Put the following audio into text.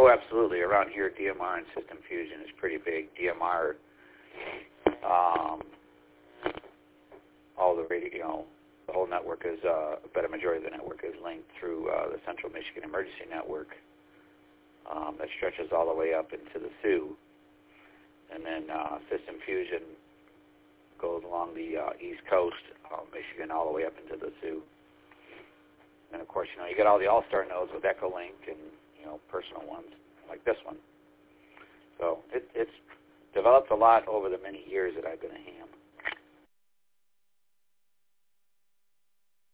Oh, absolutely. Around here, DMR and System Fusion is pretty big. DMR, all the radio, the whole network is, a better majority of the network is linked through the Central Michigan Emergency Network that stretches all the way up into the Sioux. And then System Fusion goes along the east coast of Michigan all the way up into the Sioux. And, of course, you get all the all-star nodes with Echolink and, personal ones like this one. So it's developed a lot over the many years that I've been a ham.